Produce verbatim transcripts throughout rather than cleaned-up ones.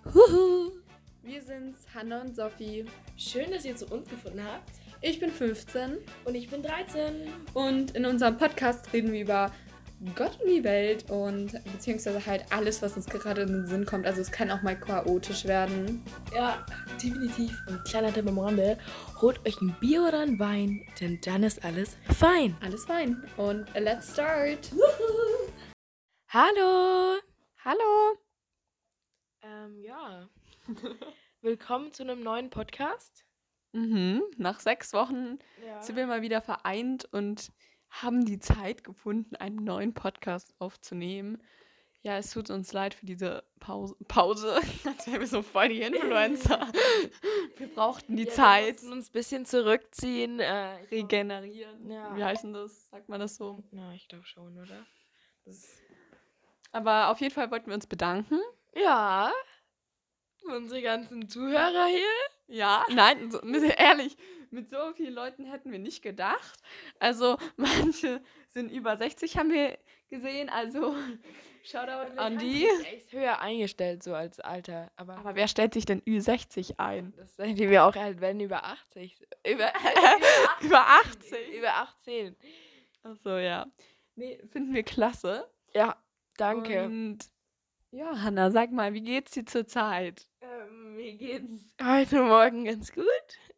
Huhu. Wir sind's, Hannah und Sophie. Schön, dass ihr zu uns gefunden habt. Ich bin fünfzehn Und ich bin dreizehn. und in unserem Podcast reden wir über Gott und die Welt und beziehungsweise halt alles, was uns gerade in den Sinn kommt. Also es kann auch mal chaotisch werden. Ja, definitiv. Und kleiner Tipp am Rande, holt euch ein Bier oder ein Wein, denn dann ist alles fein. Alles fein. Und let's start. Hallo. Hallo. Ähm, ja. Willkommen zu einem neuen Podcast. Mhm. Nach sechs Wochen Ja. sind wir mal wieder vereint und haben die Zeit gefunden, einen neuen Podcast aufzunehmen. Ja, es tut uns leid für diese Pause. Pause. Als wären wir so voll die Influencer. Wir brauchten die ja, Zeit. Wir mussten uns ein bisschen zurückziehen. Äh, Regenerieren. Ja. Wie heißt denn das? Sagt man das so? Na, ich glaube schon, oder? Das Aber auf jeden Fall wollten wir uns bedanken. ja. Unsere ganzen Zuhörer hier. Ja, nein, so, mit, ehrlich, mit so vielen Leuten hätten wir nicht gedacht. Also manche sind über sechzig, haben wir gesehen. Also Shoutout an die. ist echt höher eingestellt, so als Alter. Aber, Aber wer stellt sich denn Ü sechzig ein? das sind die wir auch halt, wenn über achtzig. Über, Über achtzig? über achtzehn. Achso, ja. Nee, finden wir klasse. Ja, danke. Und ja, Hannah, sag mal, wie geht's dir zurzeit? Ähm, mir geht's heute Morgen ganz gut.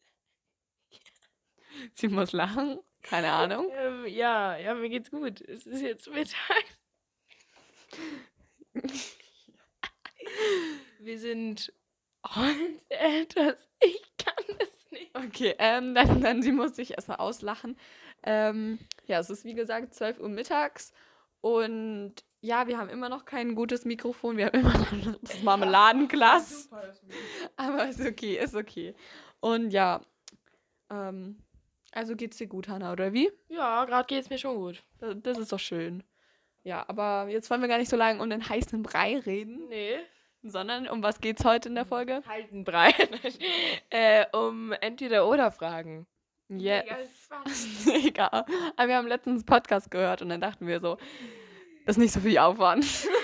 Sie muss lachen. Keine Ahnung. Ähm, ja, ja, mir geht's gut. Es ist jetzt Mittag. Wir sind heute etwas. Ich kann das nicht. Okay, ähm, dann, dann sie muss sich erstmal auslachen. Ähm, ja, es ist wie gesagt zwölf Uhr mittags und ja, wir haben immer noch kein gutes Mikrofon, wir haben immer noch das Marmeladenglas, Super, das Video. aber ist okay, ist okay. Und ja, ähm, also geht's dir gut, Hannah, oder wie? Ja, gerade geht's mir schon gut. Das, das ist doch schön. Ja, aber jetzt wollen wir gar nicht so lange um den heißen Brei reden, Nee. sondern um was geht's heute in der Folge? Kalten Brei. äh, um Entweder-Oder-Fragen. Yes. Mega spannend. Egal. Aber wir haben letztens einen Podcast gehört und dann dachten wir so, das ist nicht so viel Aufwand.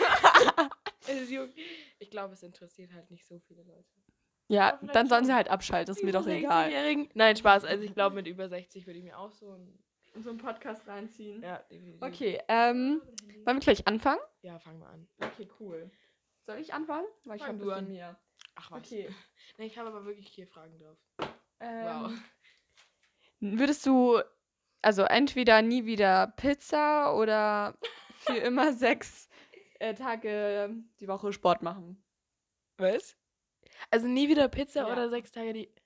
Es juckt. Ich glaube, es interessiert halt nicht so viele Leute. Ja, Aber vielleicht dann sollen schon. sie halt abschalten, ist mir doch egal. sechzigjährigen? Nein, Spaß. Also ich glaube, mit über sechzig würde ich mir auch so ein... So einen Podcast reinziehen. Ja, definitiv. Okay, ähm, wollen wir gleich anfangen? Ja, fangen wir an. Okay, cool. Soll ich anfangen? Weil ich Fang habe du das an. von mir. Ach was. Okay. Nee, ich habe aber wirklich vier Fragen drauf. Ähm, Wow. Würdest du, also entweder nie wieder Pizza oder für immer sechs äh, Tage die Woche Sport machen? Was? Also nie wieder Pizza Ja. oder sechs Tage die...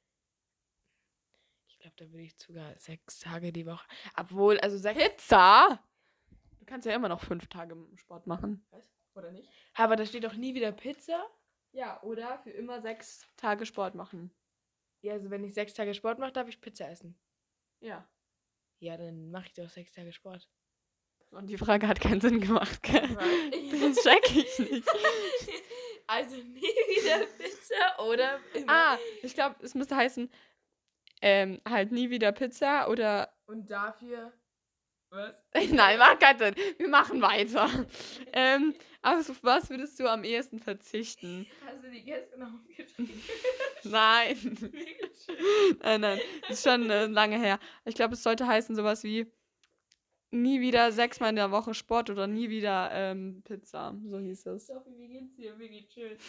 Ich glaube, da würde ich sogar sechs Tage die Woche... Obwohl, also sechs... Pizza? Du kannst ja immer noch fünf Tage Sport machen. Was? Oder nicht? Aber da steht doch nie wieder Pizza. Ja, oder für immer sechs Tage Sport machen. Ja, also wenn ich sechs Tage Sport mache, darf ich Pizza essen. Ja. Ja, dann mache ich doch sechs Tage Sport. Und die Frage hat keinen Sinn gemacht, gell? Das check ich nicht. Also nie wieder Pizza oder immer. Ah, ich glaube, es müsste heißen, ähm, halt nie wieder Pizza oder... Und dafür... Was? Nein, macht keinen Sinn. Wir machen weiter. ähm, aber auf was würdest du am ehesten verzichten? Hast du die gestern aufgeschrieben? Nein. nein, nein. Das ist schon äh, lange her. Ich glaube, es sollte heißen sowas wie nie wieder sechsmal in der Woche Sport oder nie wieder ähm, Pizza. So hieß es. Sophie, wie geht's dir? Mir geht's schön.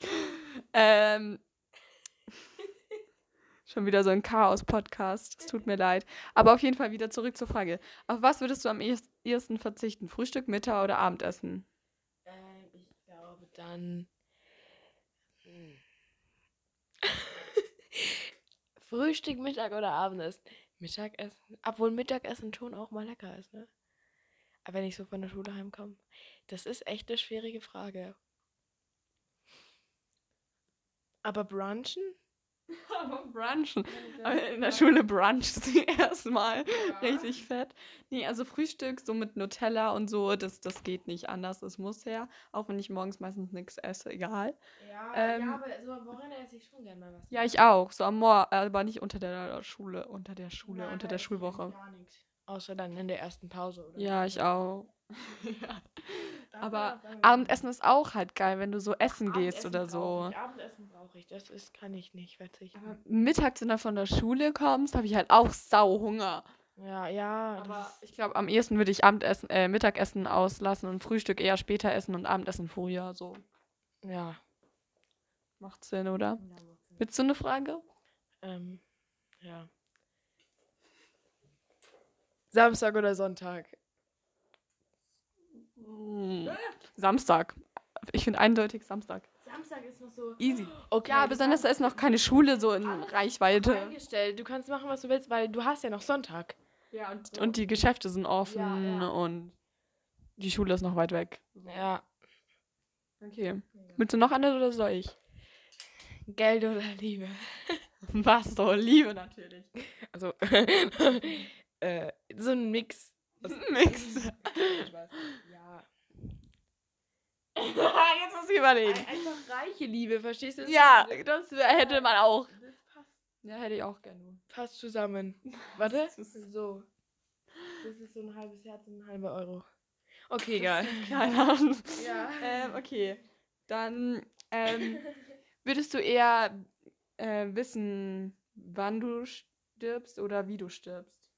ähm, schon wieder so ein Chaos-Podcast. Es tut mir leid. Aber auf jeden Fall wieder zurück zur Frage. Auf was würdest du am ehesten ehesten verzichten? Frühstück, Mittag oder Abendessen? Ähm, ich glaube dann... Hm. Frühstück, Mittag oder Abendessen? Mittagessen. Obwohl Mittagessen schon auch mal lecker ist, ne? Aber wenn ich so von der Schule heimkomme. Das ist echt eine schwierige Frage. Aber brunchen? Aber brunchen. Aber in der Schule bruncht sie erstmal. Ja. Richtig fett. Nee, also Frühstück so mit Nutella und so, das, das geht nicht anders. Es muss her. Auch wenn ich morgens meistens nichts esse, egal. Ja, Ähm, ja, aber so am Wochenende esse ich schon gerne mal was. Ja, ich auch. So am Morgen, aber nicht unter der Schule. Unter der Schule, Nein, unter da der esse ich Schulwoche. eigentlich gar nichts. Außer dann in der ersten Pause, oder? Ja, ich auch. Ja. Da Aber kann man auf Abendessen ist auch halt geil, wenn du so essen gehst Abendessen oder brauche so. ich. Abendessen brauche ich. Das ist, kann ich nicht verzichten. Aber mittags, wenn du von der Schule kommst, habe ich halt auch sau Hunger. Ja, ja. Aber Das ist, ich glaube, am ehesten würde ich Abendessen, äh, Mittagessen auslassen und Frühstück eher später essen und Abendessen früher. So ja. macht Sinn, oder? Ja, macht Sinn. Willst du eine Frage? Ähm, ja. Samstag oder Sonntag? Hm. Samstag. Ich finde eindeutig Samstag. Samstag ist noch so. Easy. Okay, Ja, du besonders da kannst ist noch keine Schule so in alles Reichweite. eingestellt. Du kannst machen, was du willst, weil du hast ja noch Sonntag. Ja, und, und die Geschäfte sind offen Ja, ja. und die Schule ist noch weit weg. Ja. Okay. Willst du noch eine oder soll ich? Geld oder Liebe? Was doch, Liebe natürlich. Also, äh, so ein Mix. Mix. Ja. Jetzt muss ich überlegen. Einfach reiche Liebe, verstehst du? Ja, das hätte man auch. Das passt, Ja, hätte ich auch gerne. passt zusammen. Warte. Das ist- So. Das ist so ein halbes Herz und ein halber Euro. Okay, egal. Keine Ahnung. Ja. Ähm, okay. Dann ähm, würdest du eher äh, wissen, wann du stirbst oder wie du stirbst?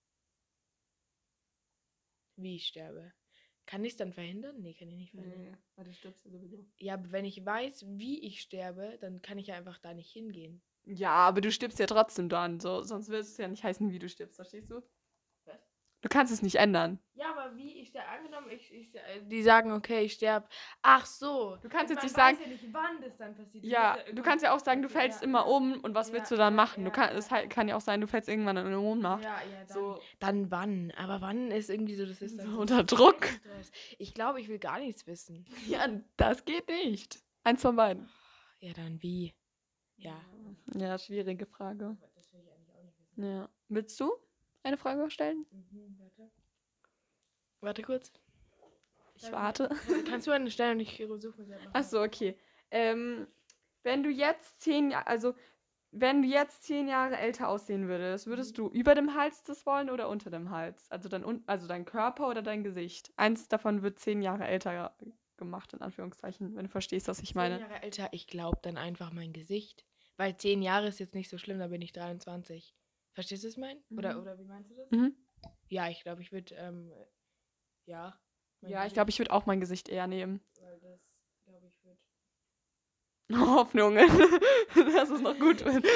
Wie ich sterbe. Kann ich es dann verhindern? Nee, kann ich nicht verhindern. weil du stirbst ja sowieso. Ja, aber wenn ich weiß, wie ich sterbe, dann kann ich ja einfach da nicht hingehen. Ja, aber du stirbst ja trotzdem dann. So, sonst würde es ja nicht heißen, wie du stirbst, verstehst du? Was? Du kannst es nicht ändern. Ja, aber wie ich sterbe, angenommen, ich, ich, die sagen, okay, ich sterbe. Ach so. Du kannst jetzt Man nicht weiß sagen, ja nicht, wann das dann passiert. Du ja, musst du irgendwann- kannst ja auch sagen, du Okay, fällst ja, immer ja. um und was Ja, willst du dann ja, machen? Du ja, kann, ja. Es halt, kann ja auch sein, du fällst irgendwann in eine Ohnmacht. Ja, ja, dann, So, dann wann? Aber wann ist irgendwie so, das ist so dann so unter Druck. Stress. Ich glaube, ich will gar nichts wissen. Ja, das geht nicht. Eins von beiden. Ja, dann wie? Ja. Ja, schwierige Frage. Das will ich eigentlich auch nicht wissen. Ja. Willst du eine Frage stellen? Mhm, warte. Warte kurz. Ich warte. Kannst du eine stellen und ich suche mir selber. Achso, okay. Ähm, wenn du jetzt zehn Jahre, also wenn du jetzt zehn Jahre älter aussehen würdest, würdest du über dem Hals das wollen oder unter dem Hals? Also dein, Un- also dein Körper oder dein Gesicht? Eins davon wird zehn Jahre älter gemacht, in Anführungszeichen, wenn du verstehst, was ich meine. Zehn Jahre älter, ich glaube dann einfach mein Gesicht. Weil zehn Jahre ist jetzt nicht so schlimm, da bin ich dreiundzwanzig. Verstehst du es, mein? Oder, Mhm. oder wie meinst du das? Mhm. Ja, ich glaube, ich würde, ähm, ja. mein Ja, ich Gesicht, glaube, ich würde auch mein Gesicht eher nehmen. Weil das, glaube ich, wird. Hoffnungen, dass es noch gut wird.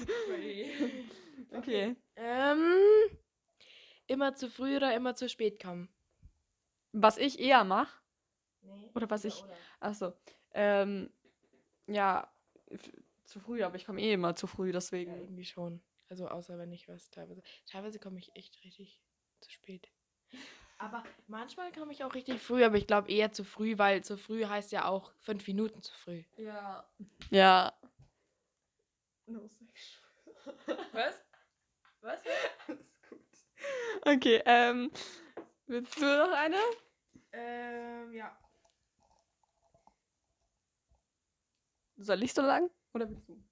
Okay. Ähm, immer zu früh oder immer zu spät kommen? Was ich eher mache, Nee. Oder was ich- achso, ähm, ja, f- zu früh, aber ich komme eh immer zu früh, Ja, deswegen. irgendwie schon. Also außer wenn ich was teilweise. Teilweise komme ich echt richtig zu spät. Aber manchmal komme ich auch richtig früh, aber ich glaube eher zu früh, weil zu früh heißt ja auch fünf Minuten zu früh. Ja. Ja. Was? Was? Alles gut. Okay, ähm, willst du noch eine? Ähm, ja. Soll ich so lang? Oder willst du?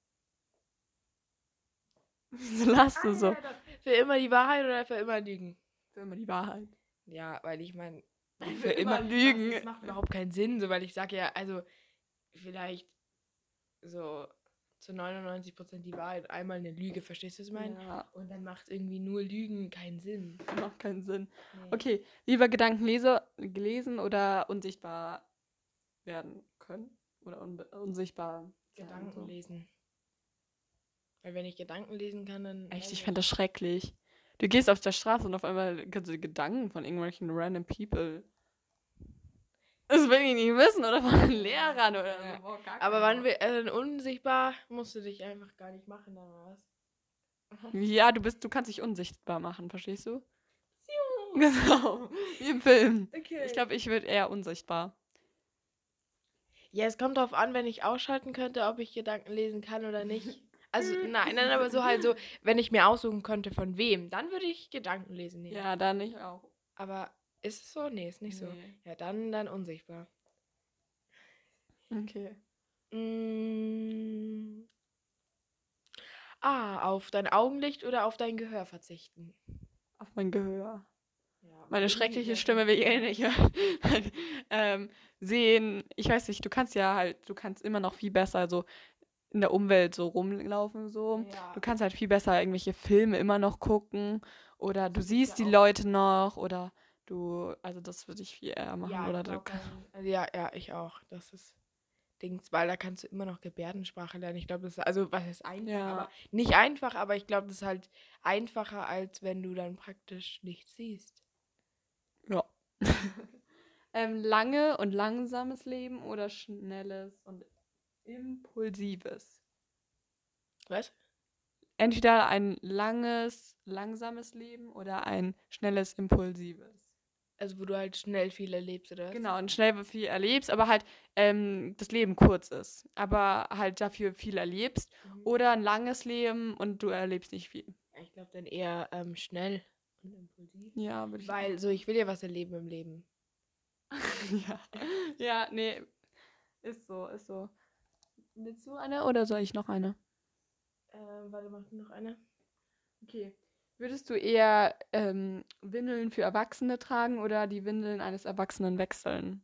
Wieso lachst du so? Ah, ja, doch. Für immer die Wahrheit oder für immer lügen? Für immer die Wahrheit. Ja, weil ich meine, Für immer lügen. Das macht überhaupt keinen Sinn, so weil ich sage ja, also vielleicht so zu neunundneunzig Prozent die Wahrheit, einmal eine Lüge, verstehst du, was ich meine? Ja, Und dann macht irgendwie nur Lügen keinen Sinn. macht keinen Sinn. Nee. Okay, lieber Gedanken lese, gelesen oder unsichtbar werden können? Oder unbe- unsichtbar sein, Gedanken so. lesen. Weil wenn ich Gedanken lesen kann, dann. Echt, weiß ich fände das schrecklich. Du gehst auf der Straße und auf einmal kannst du die Gedanken von irgendwelchen random people. Das will ich nicht wissen, oder von den Lehrern oder Ja. so. Boah, gar Aber keinen wann Bock. wir, also unsichtbar musst du dich einfach gar nicht machen, dann oder was? Ja, du bist, du kannst dich unsichtbar machen, verstehst du? Genau, wie im Film. Okay. Ich glaube, ich würde eher unsichtbar. Ja, es kommt drauf an, wenn ich ausschalten könnte, ob ich Gedanken lesen kann oder nicht. Also, nein, nein, aber so halt so, wenn ich mir aussuchen könnte, von wem, dann würde ich Gedanken lesen nehmen. Ja, dann nicht auch. Aber ist es so? Nee, ist nicht so. Nee. Ja, dann, dann unsichtbar. Okay. Mm. Ah, auf dein Augenlicht oder auf dein Gehör verzichten? Auf mein Gehör. Ja, Meine irgendwie schreckliche wär Stimme schon- will ich eh nicht hören. ähm, sehen, ich weiß nicht, du kannst ja halt, du kannst immer noch viel besser so in der Umwelt so rumlaufen so. Ja. Du kannst halt viel besser irgendwelche Filme immer noch gucken oder du Das ist siehst ja die auch- Leute noch oder du, also das würde ich viel eher machen Ja, oder ich du brauch kannst. keinen- also ja, ja, ich auch. Das ist Dings, weil da kannst du immer noch Gebärdensprache lernen. Ich glaube, das ist, also was ist einfach, Ja. aber nicht einfach, aber ich glaube, das ist halt einfacher, als wenn du dann praktisch nichts siehst. Ja. ähm, lange und langsames Leben oder schnelles und impulsives? Was? Entweder ein langes, langsames Leben oder ein schnelles, impulsives. Also wo du halt schnell viel erlebst, oder was? Genau, und schnell viel erlebst, aber halt ähm, das Leben kurz ist. Aber halt dafür viel erlebst. Mhm. Oder ein langes Leben und du erlebst nicht viel. Ich glaube dann eher ähm, schnell und impulsiv. Ja, würde ich Weil so, ich will ja was erleben im Leben. auch. ja. ja, nee. Ist so, ist so. Willst du eine oder soll ich noch eine? Ähm, warte, mach noch eine. Okay. Würdest du eher ähm, Windeln für Erwachsene tragen oder die Windeln eines Erwachsenen wechseln?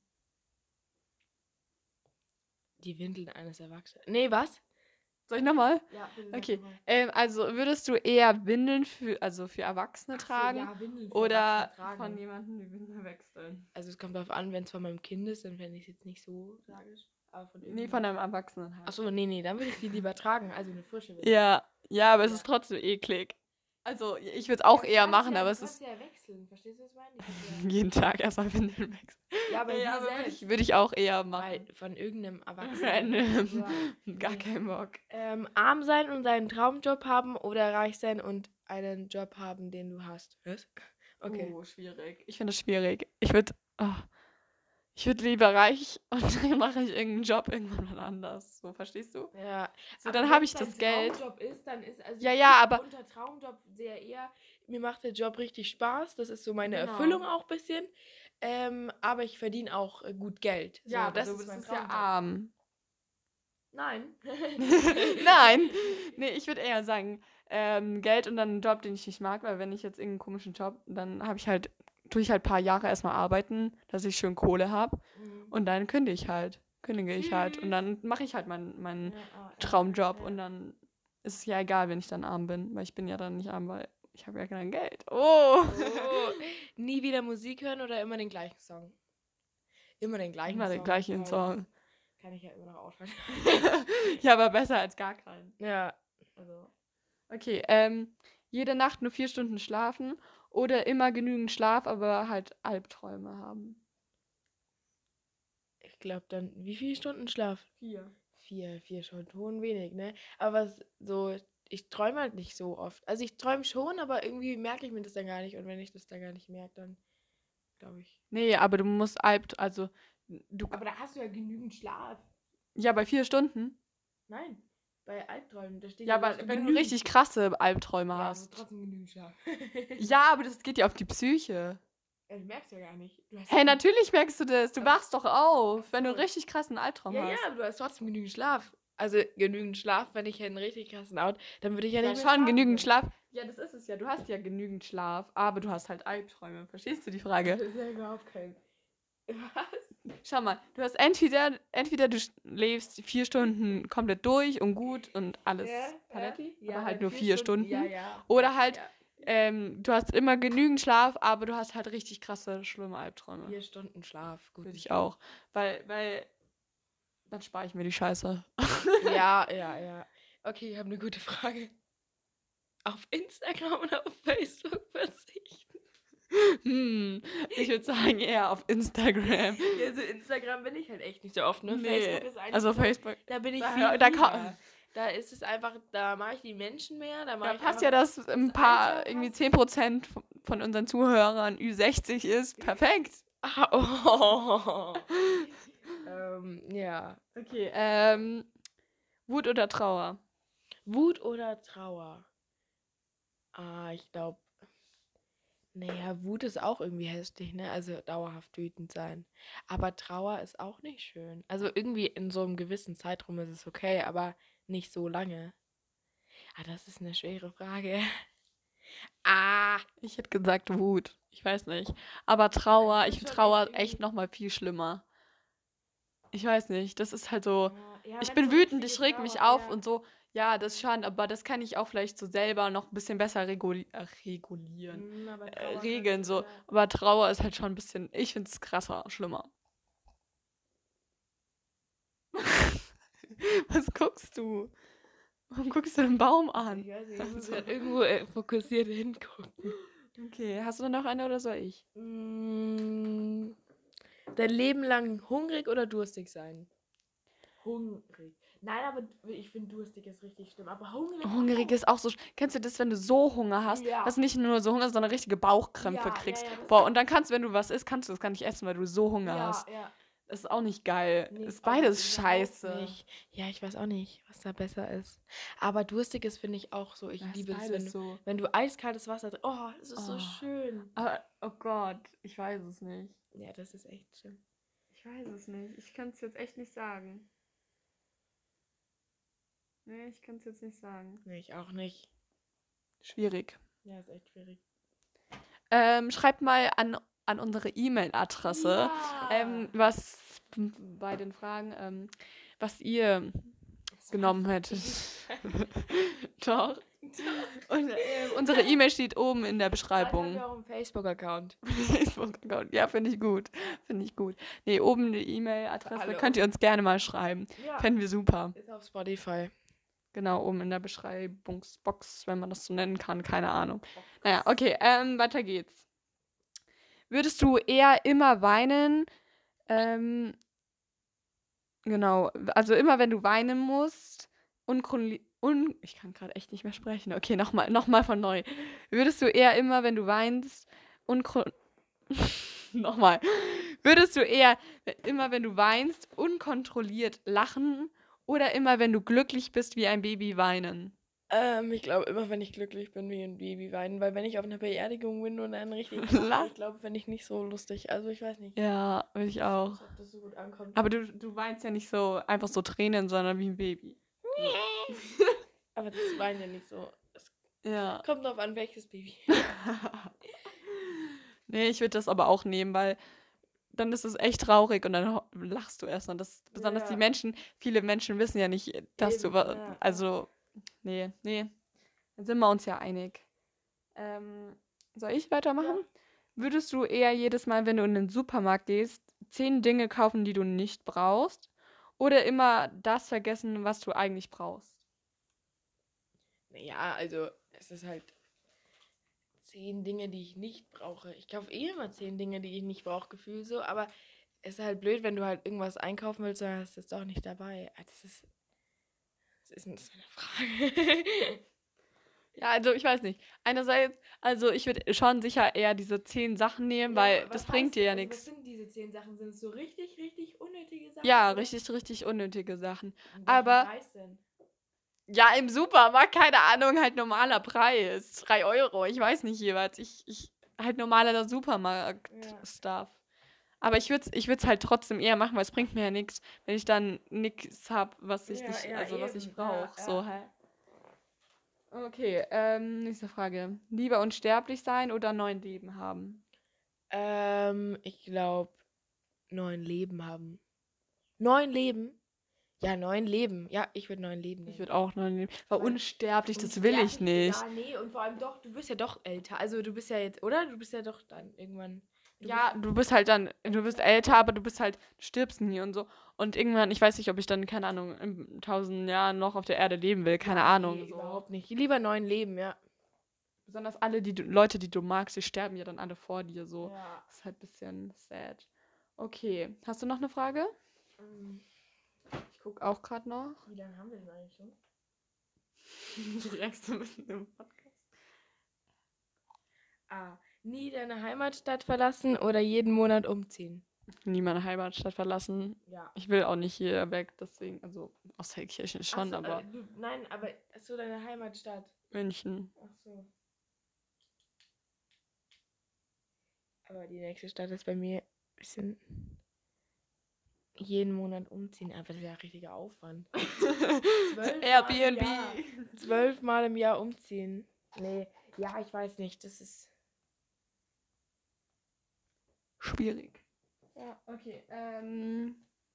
Die Windeln eines Erwachsenen. Nee, was? Soll ich nochmal? Ja, bitte Okay. nochmal. Ähm, also würdest du eher Windeln für, also für Erwachsene Ach so, tragen ja, Windeln für oder Erwachsene tragen. von jemandem die Windel wechseln? Also es kommt darauf an, wenn es von meinem Kind ist, dann fände ich es jetzt nicht so tragisch. Aber von Nee, irgendjemandem- von einem Erwachsenen halt. Achso, nee, nee, dann würde ich die lieber tragen. Also eine frische Windel. Ja, ja, aber es Ja. ist trotzdem eklig. Also ich würde es auch Ja, eher du kannst machen, ja, aber du es kannst ist ja wechseln. Verstehst du, was ich meine? Ich hab ja- jeden Tag erstmal Windeln wechseln. Ja, aber ja, dir aber würde selbst. ich, würd ich auch eher Weil machen. von irgendeinem Erwachsenen. Random. Ja. Gar Nee. keinen Bock. Ähm, arm sein und einen Traumjob haben oder reich sein und einen Job haben, den du hast. Was? Okay. Oh, schwierig. Ich finde es schwierig. Ich würde ich würd lieber reich und dann mache ich irgendeinen Job irgendwann mal anders. So, verstehst du? Ja. So, Aber dann habe wenn's ich das dein Geld. Traumjob ist, dann ist also Ja, ich ja, aber- unter Traumjob sehr eher. Mir macht der Job richtig Spaß. Das ist so meine Genau. Erfüllung auch ein bisschen. Ähm, aber ich verdiene auch äh, gut Geld. So, Ja, aber das du ist bist mein ja Traumjob. arm. Nein. Nein. Nee, ich würde eher sagen, ähm, Geld und dann einen Job, den ich nicht mag, weil wenn ich jetzt irgendeinen komischen Job, dann habe ich halt, tue ich halt ein paar Jahre erstmal arbeiten, dass ich schön Kohle habe Mhm. und dann kündige ich halt. Kündige ich halt. Und Tschüss. dann mache ich halt meinen meinen Ja, ah, ja, Traumjob ja. und dann ist es ja egal, wenn ich dann arm bin, weil ich bin ja dann nicht arm, weil ich habe ja kein Geld. Oh! Oh, nie wieder Musik hören oder immer den gleichen Song? Immer den gleichen Immer Song. den gleichen weil Song. Kann ich ja immer noch aufhören. ja, aber besser als gar keinen. Ja. Also. Okay, ähm, jede Nacht nur vier Stunden schlafen oder immer genügend Schlaf, aber halt Albträume haben. Ich glaube dann, wie viele Stunden Schlaf? Vier. Vier, vier schon schon wenig, ne? Aber es- so, ich träume halt nicht so oft. Also ich träume schon, aber irgendwie merke ich mir das dann gar nicht. Und wenn ich das dann gar nicht merke, dann glaube ich. Nee, aber du musst Albt, also du. Aber da hast du ja genügend Schlaf. Ja, bei vier Stunden. Nein, bei Albträumen, da steht Ja, da aber hast du wenn du genügend- richtig krasse Albträume ja, aber hast. trotzdem genügend Schlaf. Ja, aber das geht ja auf die Psyche. Das merkst du ja gar nicht. Du hast Hey, natürlich merkst du das. Du Aber- wachst doch auf, wenn du so. einen richtig krassen Albtraum Ja, ja, hast. aber du hast trotzdem genügend Schlaf. Also genügend Schlaf, wenn ich einen richtig krassen Out, dann würde ich ja Ja, nicht mehr schon schlafen genügend können. Schlaf. Ja, das ist es ja. Du hast ja genügend Schlaf, aber du hast halt Albträume. Verstehst du die Frage? Das ist ja überhaupt kein. Was? Schau mal, du hast entweder, entweder du sch- lebst vier Stunden komplett durch und gut und alles Paletti, aber halt dann nur vier Stunden. Ja, ja. Oder ja, halt- Ja. Ähm, du hast immer genügend Schlaf, aber du hast halt richtig krasse, schlimme Albträume. Vier Stunden Schlaf, gut. Würde ich auch. Weil, weil, dann spare ich mir die Scheiße. Ja, ja, ja. Okay, ich habe eine gute Frage. Auf Instagram oder auf Facebook verzichten? hm, ich würde sagen eher auf Instagram. Ja, so Instagram bin ich halt echt nicht so oft, ne? Nee, Facebook ist eigentlich also so, Facebook. da bin ich Da, viel hör- da, lieber. ka- Da ist es einfach, da mache ich die Menschen mehr, da mache da ich passt einfach, ja, dass ein das paar, Alter irgendwie passt. zehn Prozent von unseren Zuhörern Ü sechzig ist. Perfekt. Ah, oh. ähm, ja. Okay, ähm, Wut oder Trauer? Wut oder Trauer? Ah, ich glaube, naja, Wut ist auch irgendwie hässlich, ne? Also dauerhaft wütend sein. Aber Trauer ist auch nicht schön. Also irgendwie in so einem gewissen Zeitraum ist es okay, aber nicht so lange. Ah, das ist eine schwere Frage. Ah, Ich hätte gesagt Wut. Ich weiß nicht. Aber Trauer, Das ist ich finde schon Trauer echt echt irgendwie- nochmal viel schlimmer. Ich weiß nicht, das ist halt so, ja, ja, ich wenn bin so wütend, richtige ich reg mich Trauer, auf ja. und so. Ja, das schon, aber das kann ich auch vielleicht so selber noch ein bisschen besser reguli äh, regulieren. Mm, aber Äh, Trauer regeln kannst du, so. ja. Aber Trauer ist halt schon ein bisschen, ich finde es krasser, schlimmer. Was guckst du? Warum guckst du den Baum Ich an? weiß nicht, ich muss Also, grad irgendwo äh, fokussiert hingucken. okay, hast du noch eine oder soll ich? Mm, dein Leben lang hungrig oder durstig sein? Hungrig. Nein, aber ich finde durstig ist richtig schlimm. Aber hungrig Hungrig auch. ist auch so. sch- Kennst du das, wenn du so Hunger hast, Ja. dass du nicht nur so Hunger, sondern richtige Bauchkrämpfe Ja, ja, kriegst? ja, das Boah, ist und dann kannst du, wenn du was isst, kannst du das gar nicht essen, weil du so Hunger Ja, hast. ja. Das ist auch nicht geil. Nee, Ist auch beides überhaupt scheiße. nicht. Ja, ich weiß auch nicht, was da besser ist. Aber durstig ist, finde ich auch so. Ich Ja, ist liebe es, wenn beides du, so. wenn du eiskaltes Wasser trinkst. Oh, das ist so Oh. schön. Aber, oh Gott, ich weiß es nicht. Ja, das ist echt schön. Ich weiß es nicht. Ich kann es jetzt echt nicht sagen. Nee, ich kann es jetzt nicht sagen. Nee, ich auch nicht. Schwierig. Ja, ist echt schwierig. Ähm, schreibt mal an, an unsere E-Mail-Adresse, Ja. ähm, was bei den Fragen, ähm, was ihr genommen hättet. Doch. Und äh, unsere E-Mail steht oben in der Dann haben Beschreibung. wir auch einen Facebook-Account. Facebook-Account. Ja, finde ich gut. Finde ich gut. Nee, oben die E-Mail-Adresse Hallo. könnt ihr uns gerne mal schreiben. Ja. Fänden wir super. Ist auf Spotify. Genau, oben in der Beschreibungsbox, wenn man das so nennen kann. Keine Ahnung. Naja, okay, ähm, weiter geht's. Würdest du eher immer weinen? Ähm, genau, also immer wenn du weinen musst, unchroni- un ich kann gerade echt nicht mehr sprechen. Okay, nochmal, nochmal von neu. Würdest du eher immer, wenn du weinst, unkron nochmal. Würdest du eher immer, wenn du weinst, unkontrolliert lachen oder immer, wenn du glücklich bist, wie ein Baby weinen? Ähm, ich glaube immer, wenn ich glücklich bin, wie ein Baby weinen, weil wenn ich auf einer Beerdigung bin und dann richtig Lach. lache, ich glaube, finde ich nicht so lustig. Also ich weiß nicht, Ja, will ich auch. ob das so gut ankommt. Aber du, du weinst ja nicht so einfach so Tränen, sondern wie ein Baby. Aber das weinen ja nicht so. Es Ja. kommt drauf an, welches Baby. Nee, ich würde das aber auch nehmen, weil dann ist es echt traurig und dann ho- lachst du erst. Und das, besonders die Ja. Menschen, viele Menschen wissen ja nicht, dass du Eben, wa- ja, also, nee, nee, dann sind wir uns ja einig. Ähm, soll ich weitermachen? Würdest du eher jedes Mal, wenn du in den Supermarkt gehst, zehn Dinge kaufen, die du nicht brauchst? Oder immer das vergessen, was du eigentlich brauchst? Naja, also es ist halt zehn Dinge, die ich nicht brauche. Ich kaufe eh immer zehn Dinge, die ich nicht brauche, Gefühl so, aber es ist halt blöd, wenn du halt irgendwas einkaufen willst, dann hast du es doch nicht dabei. Ah, Das ist. Das ist das ist eine Frage. Ja, also ich weiß nicht. Einerseits, also ich würde schon sicher eher diese zehn Sachen nehmen, Ja, weil was das heißt- bringt dir ja also nichts. Was sind diese zehn Sachen? Sind es so richtig, richtig unnötige Sachen? Ja, oder- richtig, richtig unnötige Sachen. Welchen aber- Preis denn? Ja, Ja, im Supermarkt, keine Ahnung, halt normaler Preis. drei Euro, ich weiß nicht jeweils. Ich, ich, halt normaler Supermarkt-Stuff. Aber ich würde es ich würd's halt trotzdem eher machen, weil es bringt mir ja nichts, wenn ich dann nichts habe, was ich Ja, nicht, ja, also was ich eben. brauche. Ja, So, ja. hä? Okay, ähm, nächste Frage. Lieber unsterblich sein oder neun Leben haben? Ähm, ich glaube, neun Leben haben. Neun Leben? Ja, neun Leben. Ja, ich würde neun Leben Ich nehmen. würde auch neun Leben. Weil Weil unsterblich, das will ich Unsterblich- nicht. Ja, nee, und vor allem doch, du bist ja doch älter. Also du bist ja jetzt, oder? Du bist ja doch dann irgendwann. Du Ja, bist, du bist halt dann, du bist älter, aber du bist halt, du stirbst nie und so. Und irgendwann, ich weiß nicht, ob ich dann, keine Ahnung, in tausend Jahren noch auf der Erde leben will, keine Ja, Ahnung. Nee, So. überhaupt nicht. Lieber neun Leben, ja. Besonders alle die du, Leute, die du magst, die sterben ja dann alle vor dir so. Ja. Das ist halt ein bisschen sad. Okay, hast du noch eine Frage? Ähm, Ich gucke auch gerade noch. Wie lange haben wir denn eigentlich schon? Direkt so mitten im Podcast. Ah, nie deine Heimatstadt verlassen oder jeden Monat umziehen? Nie meine Heimatstadt verlassen. Ja. Ich will auch nicht hier weg, deswegen, also aus Feldkirchen schon, Ach so, aber Äh, du, nein, aber so deine Heimatstadt. München. Ach so. Aber die nächste Stadt ist bei mir ein bisschen jeden Monat umziehen. Aber das ist ja ein richtiger Aufwand. Zwölf Mal im Airbnb. Jahr. Zwölfmal im Jahr umziehen. Nee, Ja, ich weiß nicht, das ist... Schwierig. Ja. Okay, ähm...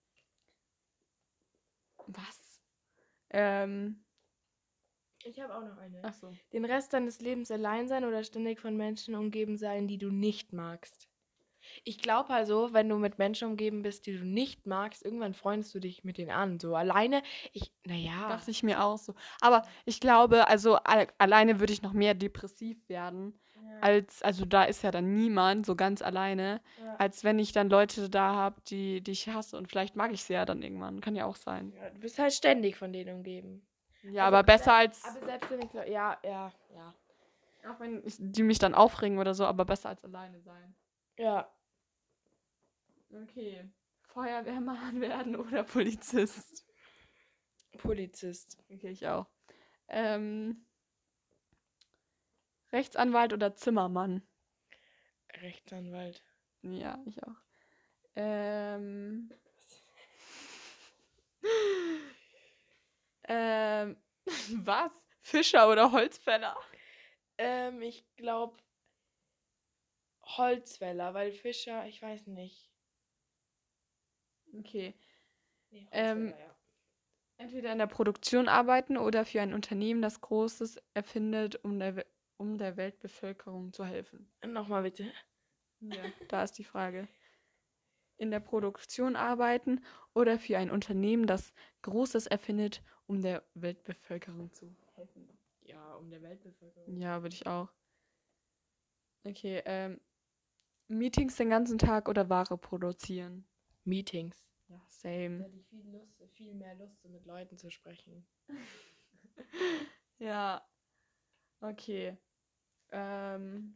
Was? Ähm... Ich habe auch noch eine. Ach so. Den Rest deines Lebens allein sein oder ständig von Menschen umgeben sein, die du nicht magst. Ich glaube also, wenn du mit Menschen umgeben bist, die du nicht magst, irgendwann freundest du dich mit denen an. So alleine, ich, naja. Dachte ich mir auch so. Aber ich glaube, also alle, alleine würde ich noch mehr depressiv werden. Ja. Als, also da ist ja dann niemand so ganz alleine, Ja. als wenn ich dann Leute da habe, die, die ich hasse. Und vielleicht mag ich sie ja dann irgendwann. Kann ja auch sein. Ja, du bist halt ständig von denen umgeben. Ja, Also, aber besser se- als, Aber selbst wenn ich, ja, ja, ja. auch wenn ich, die mich dann aufregen oder so, aber besser als alleine sein. Ja. Okay. Feuerwehrmann werden oder Polizist? Polizist. Okay, ich auch. Ähm, Rechtsanwalt oder Zimmermann? Rechtsanwalt. Ja, ich auch. Ähm, ähm, was? Fischer oder Holzfäller? Ähm, ich glaube Holzfäller, weil Fischer, ich weiß nicht. Okay. Nee, Ähm, Holzfäller, ja. Entweder in der Produktion arbeiten oder für ein Unternehmen, das Großes erfindet, um der, We- um der Weltbevölkerung zu helfen. Nochmal bitte. Ja, da ist die Frage. In der Produktion arbeiten oder für ein Unternehmen, das Großes erfindet, um der Weltbevölkerung zu helfen. Ja, um der Weltbevölkerung. Ja, würde ich auch. Okay, ähm, Meetings den ganzen Tag oder Ware produzieren? Meetings. Ja, Da same. hätte ich viel Lust, viel mehr Lust, so mit Leuten zu sprechen. Ja, okay. Ähm,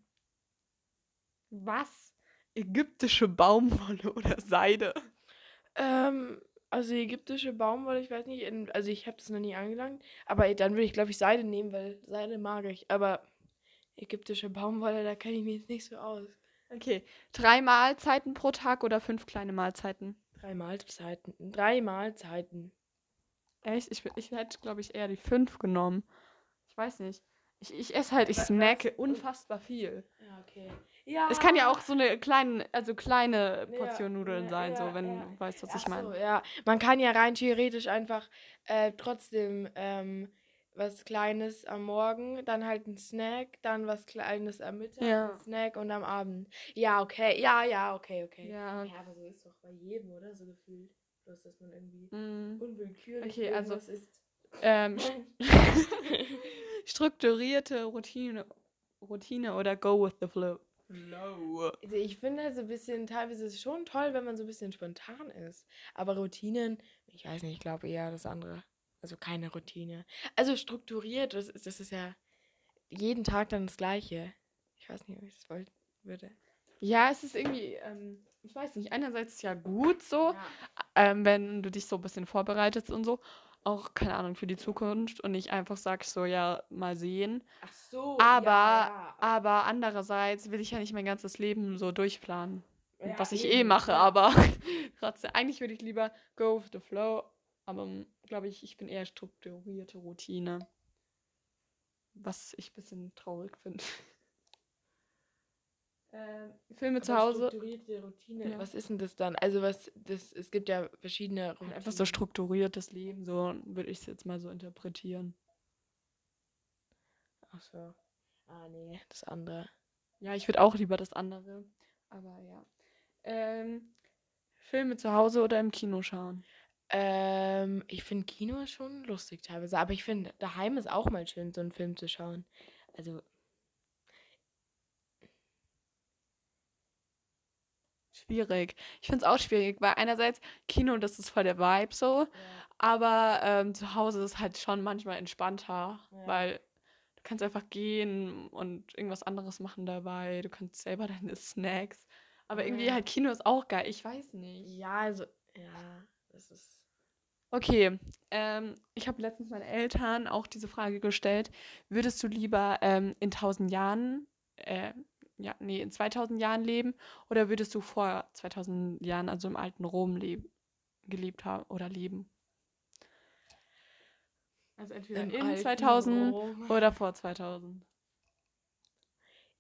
was? Ägyptische Baumwolle oder Seide? Ähm, also ägyptische Baumwolle, ich weiß nicht, in, also ich habe das noch nie angelangt, aber dann würde ich, glaube ich, Seide nehmen, weil Seide mag ich. Aber ägyptische Baumwolle, da kenne ich mich jetzt nicht so aus. Okay, drei Mahlzeiten pro Tag oder fünf kleine Mahlzeiten? Drei Mahlzeiten. Drei Mahlzeiten. Echt? Ich, ich hätte, glaube ich, eher die fünf genommen. Ich weiß nicht. Ich, ich esse halt, ich Wa- snacke was? unfassbar viel. Ja, okay. Ja. Es kann ja auch so eine kleine, also kleine Ja, Portion Nudeln ja, sein, so ja, wenn ja. du weißt, was Ach ich so, meine. ja. Man kann ja rein theoretisch einfach äh, trotzdem ähm, was Kleines am Morgen, dann halt ein Snack, dann was Kleines am Mittag, Ja. ein Snack und am Abend. Ja, okay. Ja, ja, okay, okay. Ja. Ja, aber so ist doch bei jedem, oder? So gefühlt. Bloß, dass man irgendwie Mm. unwillkürlich Okay, also irgendwas isst. ähm, strukturierte Routine, Routine oder go with the flow. Flow. Also ich finde halt so ein bisschen, teilweise ist es schon toll, wenn man so ein bisschen spontan ist. Aber Routinen, ich weiß nicht, ich glaube eher das andere. Also keine Routine. Also strukturiert, das ist, das ist ja jeden Tag dann das Gleiche. Ich weiß nicht, ob ich das wollen würde. Ja, es ist irgendwie, ähm, ich weiß nicht, einerseits ist ja gut so, Ja. ähm, wenn du dich so ein bisschen vorbereitest und so. Auch, keine Ahnung, für die Zukunft und nicht einfach sagst so, ja, mal sehen. Ach so, Aber, ja, ja. aber andererseits will ich ja nicht mein ganzes Leben so durchplanen. Ja, Was ich eh eben, mache, ja. aber trotzdem, eigentlich würde ich lieber go with the flow. Aber glaube ich, ich bin eher strukturierte Routine. Was ich ein bisschen traurig finde. Ähm, Filme zu Aber Hause. strukturierte Routine, Ja. was ist denn das dann? Also was, das, es gibt ja verschiedene Routinen. Einfach so strukturiertes Leben, so würde ich es jetzt mal so interpretieren. Ach so. Ah, nee, das andere. Ja, ich würde auch lieber das andere. Aber ja. Ähm, Filme zu Hause oder im Kino schauen? Ähm, ich finde Kino ist schon lustig teilweise, aber ich finde, daheim ist auch mal schön, so einen Film zu schauen. Also, Schwierig. Ich finde es auch schwierig, weil einerseits Kino, das ist voll der Vibe so, ja, aber ähm, zu Hause ist halt schon manchmal entspannter, Ja. weil du kannst einfach gehen und irgendwas anderes machen dabei. Du kannst selber deine Snacks. Aber irgendwie Ja. halt Kino ist auch geil. Ich weiß nicht. ja, also, ja, das ist. Okay, ähm, ich habe letztens meinen Eltern auch diese Frage gestellt. Würdest du lieber ähm, in tausend Jahren, äh, ja, nee, in zweitausend Jahren leben oder würdest du vor zweitausend Jahren, also im alten Rom leben, gelebt haben oder leben? Also entweder Im in alten zweitausend Rom. oder vor zweitausend.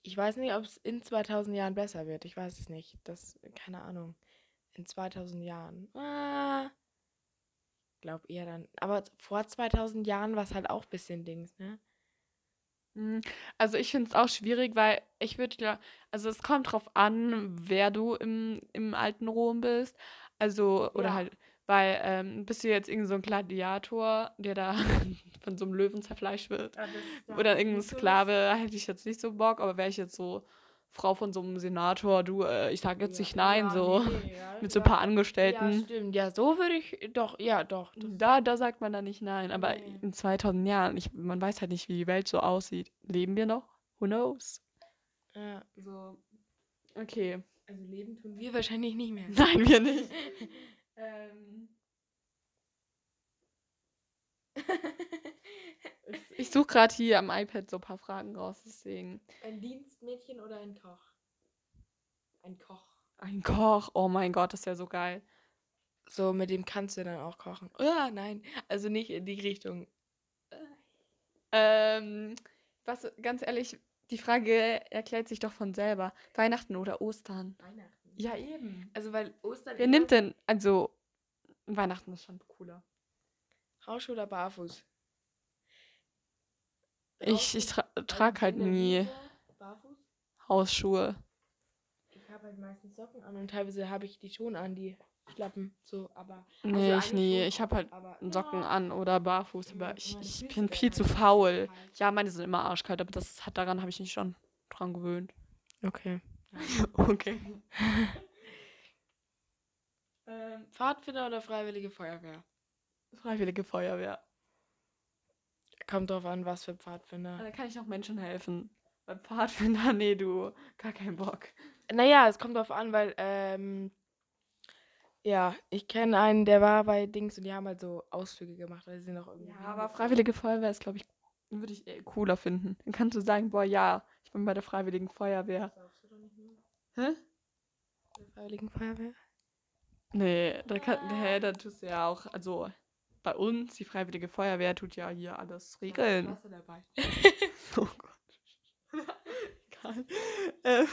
Ich weiß nicht, ob es in zweitausend Jahren besser wird. Ich weiß es nicht. Das, keine Ahnung. In zweitausend Jahren. Ah, glaub eher dann. Aber vor zweitausend Jahren war es halt auch ein bisschen Dings, ne? Hm, Also ich finde es auch schwierig, weil ich würde ja, also es kommt drauf an, wer du im, im alten Rom bist. Also, oder Ja. halt, weil ähm, bist du jetzt irgend so ein Gladiator, der da von so einem Löwen zerfleischt wird. Ja, das ist da Oder halt irgendein nicht so Sklave, hätte ich jetzt nicht so Bock, aber wäre ich jetzt so Frau von so einem Senator, du, äh, ich sag jetzt Ja, nicht nein, ja, so nee, ja, mit so ein ja, paar doch. Ja, Angestellten. stimmt. Ja, so würde ich, doch, ja, doch. Das, Da, da sagt man dann nicht nein. Aber Nee. in zweitausend Jahren, ich, man weiß halt nicht, wie die Welt so aussieht. Leben wir noch? Who knows? ja. So, okay. Also leben tun wir wahrscheinlich nicht mehr. Nein, wir nicht. ähm, ich ich suche gerade hier am iPad so ein paar Fragen raus, deswegen. Ein Dienstmädchen oder ein Koch? Ein Koch. Ein Koch, oh mein Gott, das wäre so geil. So, mit dem kannst du dann auch kochen. Ah, nein. Also nicht in die Richtung. Ähm, was, ganz ehrlich, die Frage erklärt sich doch von selber. Weihnachten oder Ostern? Weihnachten. Ja, eben. Also, weil Ostern. Wer nimmt denn, also, Weihnachten ist schon cooler. Rausch oder barfuß? Ich, ich tra trage halt in der nie Wiese, barfuß? Hausschuhe. Ich habe halt meistens Socken an und teilweise habe ich die schon an, die Schlappen. So, aber. Nee, also ich eigentlich nie. schon Ich habe halt aber, Socken ja, an oder barfuß, Meine- aber ich, meine ich Füße bin werden viel zu halt faul. arschkalt. Ja, meine sind immer arschkalt, aber das hat daran habe ich mich schon dran gewöhnt. Okay. Okay. ähm, Pfadfinder oder Freiwillige Feuerwehr? Freiwillige Feuerwehr. Kommt drauf an, was für Pfadfinder. Da kann ich auch Menschen helfen. Bei Pfadfinder, nee, du, gar keinen Bock. Naja, es kommt drauf an, weil, ähm, ja, ich kenne einen, der war bei Dings und die haben halt so Ausflüge gemacht, weil sie sind auch irgendwie. Ja, aber Freiwillige Feuerwehr ist, glaube ich, würde ich eher cooler finden. Dann kannst du sagen, boah, ja, ich bin bei der Freiwilligen Feuerwehr. Saufst du doch nicht mehr? Hä? Bei der Freiwilligen Feuerwehr? Nee, da, kann, hä, da tust du ja auch, also bei uns, die Freiwillige Feuerwehr tut ja hier alles regeln. Warst du dabei? Oh Gott. Egal. Ähm,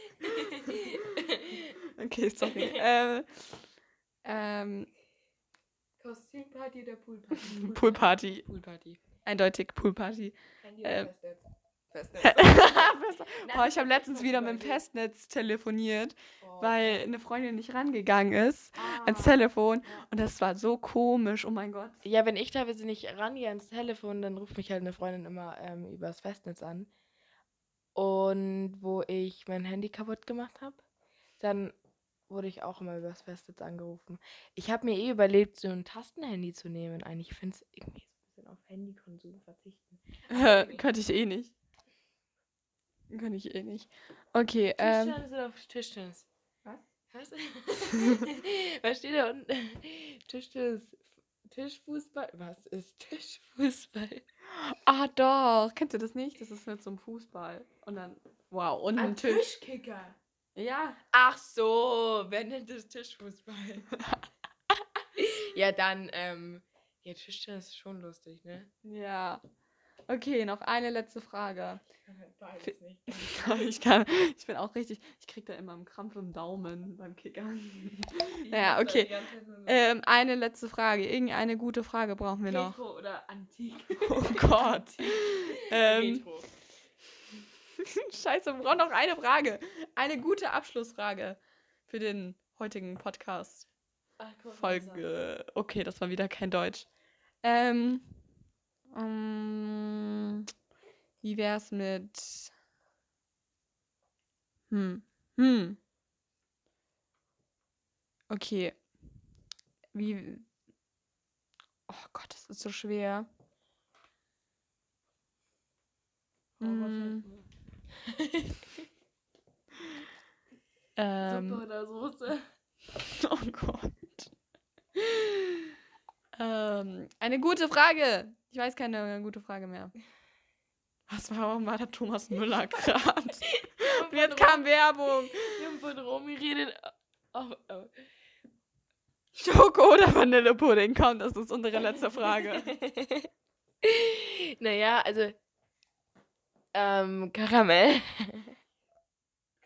okay, sorry. ähm, ähm, Kostümparty oder Poolparty? Poolparty. Poolparty. Eindeutig Poolparty. Handy Ähm, oder Festnetz? Festnetz. Boah, ich habe letztens wieder mit dem Festnetz telefoniert, weil eine Freundin nicht rangegangen ist ans Telefon. Ja. Und das war so komisch, oh mein Gott. Ja, wenn ich teilweise nicht rangehe ans Telefon, dann ruft mich halt eine Freundin immer ähm, übers Festnetz an. Und wo ich mein Handy kaputt gemacht habe, dann wurde ich auch immer übers Festnetz angerufen. Ich habe mir eh überlegt, so ein Tastenhandy zu nehmen. Eigentlich finde es irgendwie so ein bisschen auf Handykonsum verzichten. Äh, könnte ich eh nicht. Könnte ich eh nicht. Okay, ähm. Tischtennis oder Tischtennis? Was? Was? Was steht da unten? Tischtennis. Tischfußball? Was ist Tischfußball? Ah, doch. Kennst du das nicht? Das ist mit so einem Fußball. Und dann, wow, und ein Tisch. Tischkicker. Ja. Ach so, wer nennt das Tischfußball? Ja, dann, ähm, ja, Tischtennis ist schon lustig, ne? Ja. Okay, noch eine letzte Frage. Beides nicht. Ich kann, ich bin auch richtig, ich krieg da immer einen Krampf im Daumen beim Kickern. Naja, okay. Ähm, eine letzte Frage. Irgendeine gute Frage brauchen wir noch. Retro oder Antik? Oh Gott. ähm, Retro. Scheiße, wir brauchen noch eine Frage. Eine gute Abschlussfrage für den heutigen Podcast. Ach, guck mal, Folge. Okay, das war wieder kein Deutsch. Ähm, ähm, wie wär's mit. Hm. Hm. Okay. Wie. Oh Gott, das ist so schwer. Hm. ähm, Suppe oder Soße? Oh Gott. ähm, eine gute Frage. Ich weiß keine gute Frage mehr. Was war, warum war da Thomas Müller gerade? Und jetzt kam Werbung. Wir haben von Romy redet. Oh, oh. Schoko oder Vanillepudding? Komm, das ist unsere letzte Frage. Naja, also. Ähm, Karamell.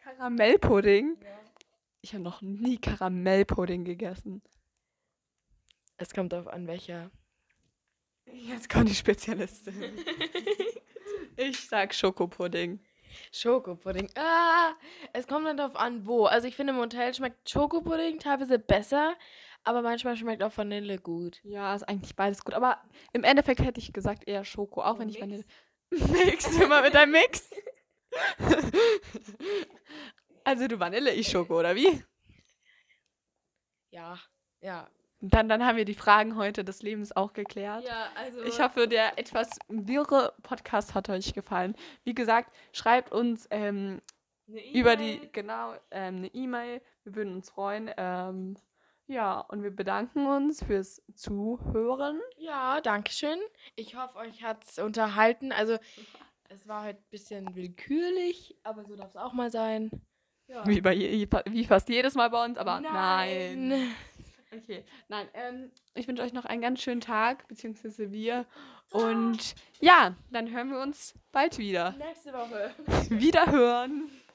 Karamellpudding? Ja. Ich habe noch nie Karamellpudding gegessen. Es kommt darauf an, welcher. Jetzt kommt die Spezialistin. Ich sag Schokopudding. Schokopudding. Ah, es kommt dann darauf an, wo. Also ich finde, im Hotel schmeckt Schokopudding teilweise besser, aber manchmal schmeckt auch Vanille gut. Ja, ist eigentlich beides gut. Aber im Endeffekt hätte ich gesagt eher Schoko, auch So wenn ich Mix? Vanille. Mix, immer mit deinem Mix. Also du Vanille, ich Schoko, oder wie? Ja, ja. Dann, dann haben wir die Fragen heute des Lebens auch geklärt. Ja, also. Ich hoffe, der etwas wirre Podcast hat euch gefallen. Wie gesagt, schreibt uns ähm, über die, genau, ähm, eine E-Mail. Wir würden uns freuen. Ähm, ja, und wir bedanken uns fürs Zuhören. Ja, danke schön. Ich hoffe, euch hat es unterhalten. Also, es war heute ein bisschen willkürlich, aber so darf es auch mal sein. Ja. Wie, bei je, wie fast jedes Mal bei uns, aber nein. Nein. Okay, nein, ähm, ich wünsche euch noch einen ganz schönen Tag, beziehungsweise wir. Und ja, dann hören wir uns bald wieder. Nächste Woche. Wiederhören.